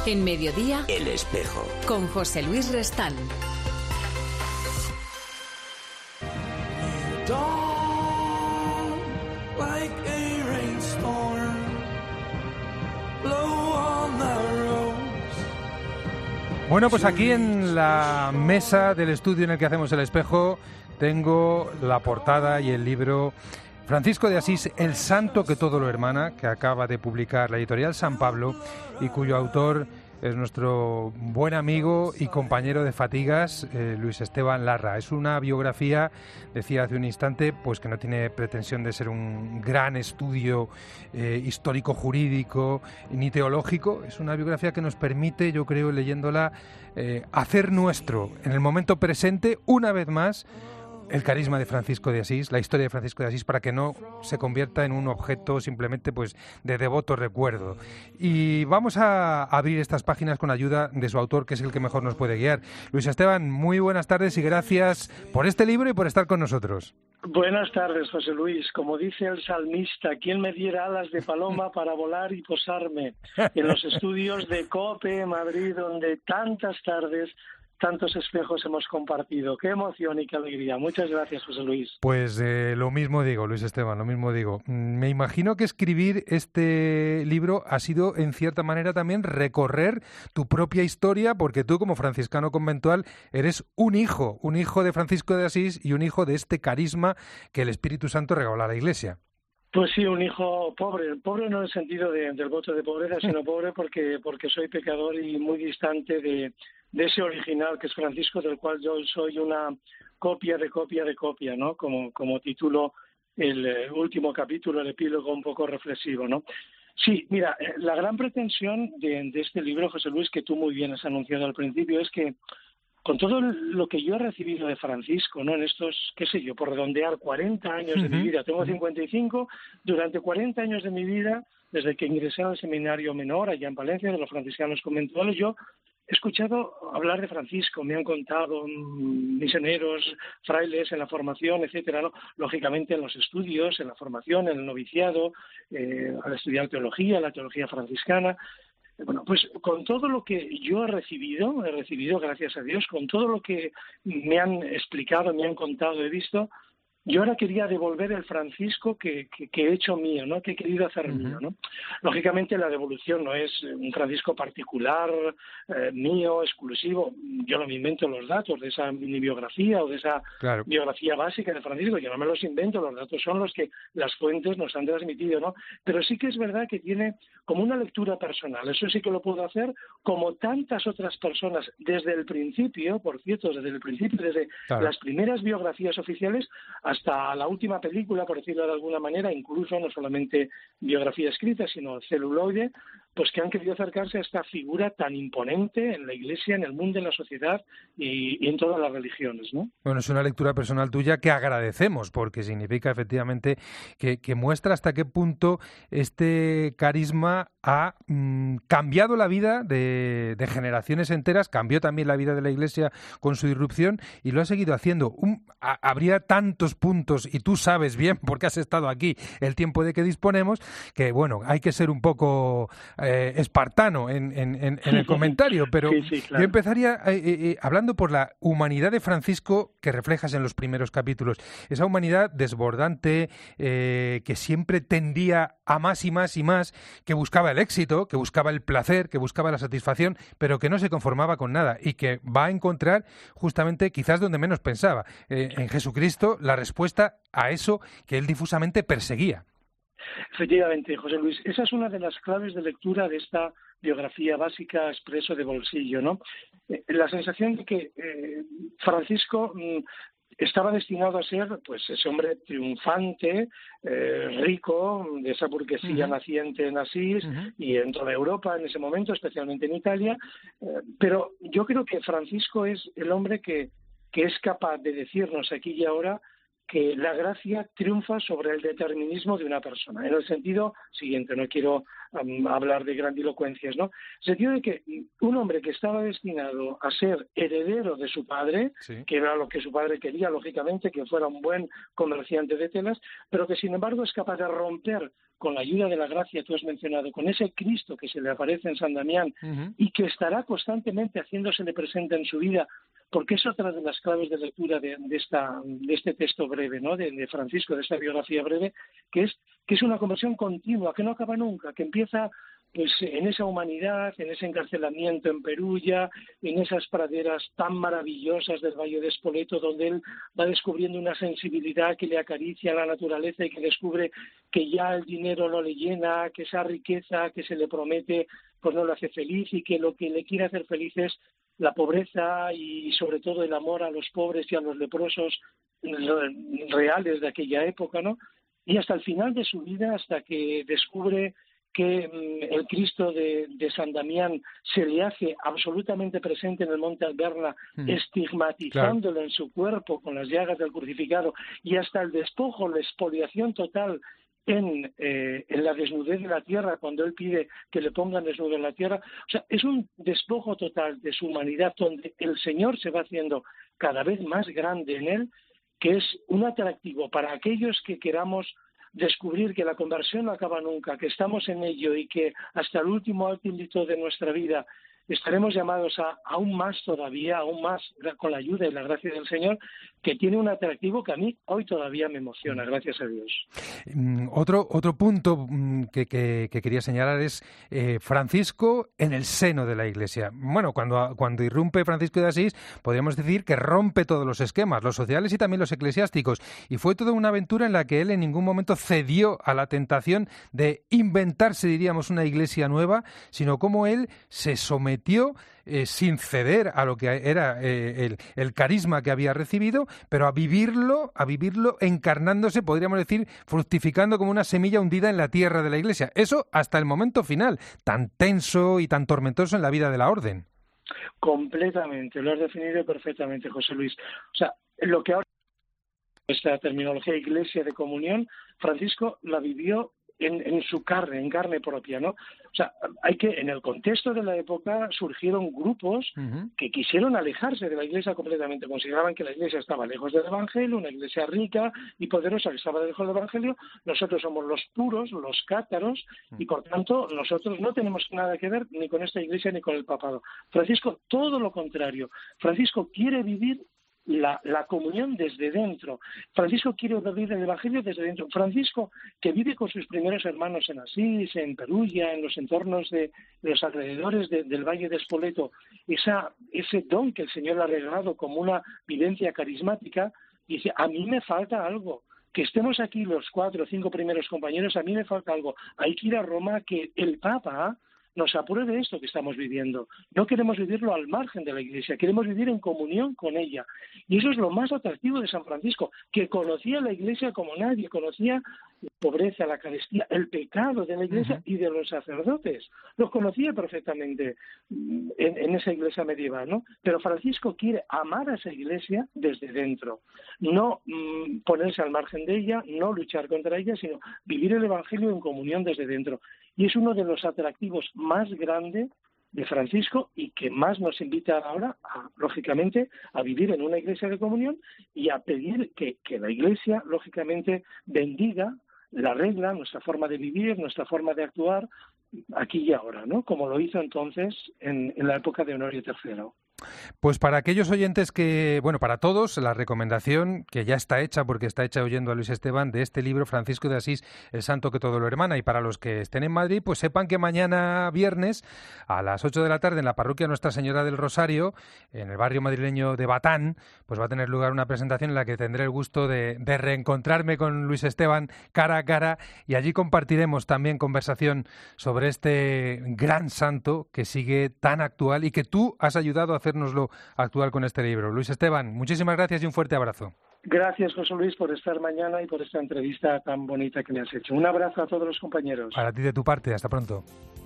En Mediodía, El Espejo. Con José Luis Restán. Bueno, pues aquí en la mesa del estudio en el que hacemos El Espejo tengo la portada y el libro Francisco de Asís, El santo que todo lo hermana, que acaba de publicar la editorial San Pablo y cuyo autor es nuestro buen amigo y compañero de fatigas, Luis Esteban Larra. Es una biografía, decía hace un instante, pues que no tiene pretensión de ser un gran estudio histórico-jurídico ni teológico. Es una biografía que nos permite, yo creo, leyéndola, hacer nuestro, en el momento presente, una vez más, el carisma de Francisco de Asís, la historia de Francisco de Asís, para que no se convierta en un objeto simplemente pues de devoto recuerdo. Y vamos a abrir estas páginas con ayuda de su autor, que es el que mejor nos puede guiar. Luis Esteban, muy buenas tardes y gracias por este libro y por estar con nosotros. Buenas tardes, José Luis. Como dice el salmista, ¿quién me diera alas de paloma para volar y posarme en los estudios de COPE Madrid, donde tantas tardes, tantos espejos hemos compartido? ¡Qué emoción y qué alegría! Muchas gracias, José Luis. Pues lo mismo digo, Luis Esteban, lo mismo digo. Me imagino que escribir este libro ha sido, en cierta manera, también recorrer tu propia historia, porque tú, como franciscano conventual, eres un hijo de Francisco de Asís y un hijo de este carisma que el Espíritu Santo regaló a la Iglesia. Pues sí, un hijo pobre no en el sentido del voto de pobreza, sino pobre porque soy pecador y muy distante de ese original que es Francisco, del cual yo soy una copia, ¿no? Como titulo el último capítulo, el epílogo un poco reflexivo, ¿no? Sí, mira, la gran pretensión de este libro, José Luis, que tú muy bien has anunciado al principio, es que con todo lo que yo he recibido de Francisco, ¿no? En estos, qué sé yo, por redondear 40 años de mi vida, tengo 55, durante 40 años de mi vida, desde que ingresé al seminario menor allá en Valencia, de los franciscanos conventuales, yo he escuchado hablar de Francisco, me han contado misioneros, frailes en la formación, etcétera, ¿no? Lógicamente en los estudios, en la formación, en el noviciado, al estudiar teología, la teología franciscana. Bueno, pues con todo lo que yo he recibido gracias a Dios, con todo lo que me han explicado, me han contado, he visto, yo ahora quería devolver el Francisco que he hecho mío, ¿no? Que he querido hacer mío, ¿no? Lógicamente la devolución no es un Francisco particular, mío, exclusivo. Yo no me invento los datos de esa mini biografía o de esa biografía básica de Francisco. Yo no me los invento, los datos son los que las fuentes nos han transmitido, ¿no? Pero sí que es verdad que tiene como una lectura personal. Eso sí que lo puedo hacer como tantas otras personas desde el principio, por cierto, desde las primeras biografías oficiales hasta la última película, por decirlo de alguna manera, incluso no solamente biografía escrita, sino celuloide, pues que han querido acercarse a esta figura tan imponente en la Iglesia, en el mundo, en la sociedad y en todas las religiones, ¿no? Bueno, es una lectura personal tuya que agradecemos, porque significa efectivamente que muestra hasta qué punto este carisma ha cambiado la vida de generaciones enteras, cambió también la vida de la Iglesia con su irrupción y lo ha seguido haciendo. Habría tantos puntos, y tú sabes bien, porque has estado aquí el tiempo de que disponemos, que bueno, hay que ser un poco espartano en el comentario, pero sí, claro. Yo empezaría hablando por la humanidad de Francisco que reflejas en los primeros capítulos, esa humanidad desbordante, que siempre tendía a más y más y más, que buscaba el éxito, que buscaba el placer, que buscaba la satisfacción, pero que no se conformaba con nada y que va a encontrar justamente quizás donde menos pensaba, en Jesucristo, la respuesta a eso que él difusamente perseguía. Efectivamente, José Luis, esa es una de las claves de lectura de esta biografía básica expreso de bolsillo, ¿no? La sensación de que Francisco estaba destinado a ser, pues, ese hombre triunfante, rico, de esa burguesía naciente en Asís y en toda Europa en ese momento, especialmente en Italia, pero yo creo que Francisco es el hombre que es capaz de decirnos aquí y ahora que la gracia triunfa sobre el determinismo de una persona, en el sentido siguiente, no quiero hablar de grandilocuencias, ¿no? En el sentido de que un hombre que estaba destinado a ser heredero de su padre, sí, que era lo que su padre quería, lógicamente, que fuera un buen comerciante de telas, pero que sin embargo es capaz de romper con la ayuda de la gracia, tú has mencionado, con ese Cristo que se le aparece en San Damián y que estará constantemente haciéndosele presente en su vida, porque es otra de las claves de lectura de este texto breve, ¿no? de Francisco, de esta biografía breve, que es una conversión continua, que no acaba nunca, que empieza pues en esa humanidad, en ese encarcelamiento en Perugia, en esas praderas tan maravillosas del Valle de Spoleto, donde él va descubriendo una sensibilidad que le acaricia la naturaleza y que descubre que ya el dinero no le llena, que esa riqueza que se le promete pues no le hace feliz y que lo que le quiere hacer feliz es la pobreza y sobre todo el amor a los pobres y a los leprosos reales de aquella época, ¿no? Y hasta el final de su vida, hasta que descubre que el Cristo de San Damián se le hace absolutamente presente en el Monte Alberna, estigmatizándolo en su cuerpo con las llagas del crucificado, y hasta el despojo, la expoliación total en la desnudez de la tierra, cuando él pide que le pongan desnudo en la tierra. O sea, es un despojo total de su humanidad, donde el Señor se va haciendo cada vez más grande en él, que es un atractivo para aquellos que queramos descubrir que la conversión no acaba nunca, que estamos en ello y que hasta el último ámbito de nuestra vida estaremos llamados a aún más todavía, aún más con la ayuda y la gracia del Señor, que tiene un atractivo que a mí hoy todavía me emociona, gracias a Dios. Otro punto que quería señalar es Francisco en el seno de la Iglesia. Bueno, cuando irrumpe Francisco de Asís, podríamos decir que rompe todos los esquemas, los sociales y también los eclesiásticos, y fue toda una aventura en la que él en ningún momento cedió a la tentación de inventarse, diríamos, una iglesia nueva, sino como él se sometió sin ceder a lo que era el carisma que había recibido, pero a vivirlo encarnándose, podríamos decir, fructificando como una semilla hundida en la tierra de la Iglesia. Eso hasta el momento final, tan tenso y tan tormentoso en la vida de la Orden. Completamente, lo has definido perfectamente, José Luis. O sea, lo que ahora esta terminología iglesia de comunión, Francisco la vivió en su carne, en carne propia, ¿no? O sea, en el contexto de la época surgieron grupos que quisieron alejarse de la Iglesia completamente, consideraban que la Iglesia estaba lejos del Evangelio, una Iglesia rica y poderosa que estaba lejos del Evangelio, nosotros somos los puros, los cátaros, y por tanto nosotros no tenemos nada que ver ni con esta Iglesia ni con el papado. Francisco, todo lo contrario, Francisco quiere vivir la comunión desde dentro. Francisco quiere vivir el Evangelio desde dentro. Francisco, que vive con sus primeros hermanos en Asís, en Perugia, en los entornos de los alrededores del Valle de Spoleto, ese don que el Señor le ha regalado como una vivencia carismática, dice, a mí me falta algo. Que estemos aquí los 4 o 5 primeros compañeros, a mí me falta algo. Hay que ir a Roma, que el Papa nos apruebe esto que estamos viviendo. No queremos vivirlo al margen de la Iglesia, queremos vivir en comunión con ella. Y eso es lo más atractivo de San Francisco, que conocía la Iglesia como nadie, conocía la pobreza, la carestía, el pecado de la Iglesia y de los sacerdotes. Los conocía perfectamente en esa Iglesia medieval, ¿no? Pero Francisco quiere amar a esa Iglesia desde dentro, no ponerse al margen de ella, no luchar contra ella, sino vivir el Evangelio en comunión desde dentro. Y es uno de los atractivos más grandes de Francisco y que más nos invita ahora, lógicamente, a vivir en una iglesia de comunión y a pedir que la iglesia, lógicamente, bendiga la regla, nuestra forma de vivir, nuestra forma de actuar aquí y ahora, ¿no? Como lo hizo entonces en la época de Honorio III. Pues para aquellos oyentes para todos, la recomendación que ya está hecha, porque está hecha oyendo a Luis Esteban, de este libro, Francisco de Asís, el santo que todo lo hermana. Y para los que estén en Madrid, pues sepan que mañana viernes, a las 8 de la tarde, en la parroquia Nuestra Señora del Rosario, en el barrio madrileño de Batán, pues va a tener lugar una presentación en la que tendré el gusto de reencontrarme con Luis Esteban cara a cara, y allí compartiremos también conversación sobre este gran santo que sigue tan actual y que tú has ayudado a hacérnoslo actual con este libro. Luis Esteban, muchísimas gracias y un fuerte abrazo. Gracias, José Luis, por estar mañana y por esta entrevista tan bonita que me has hecho. Un abrazo a todos los compañeros. Para ti de tu parte, hasta pronto.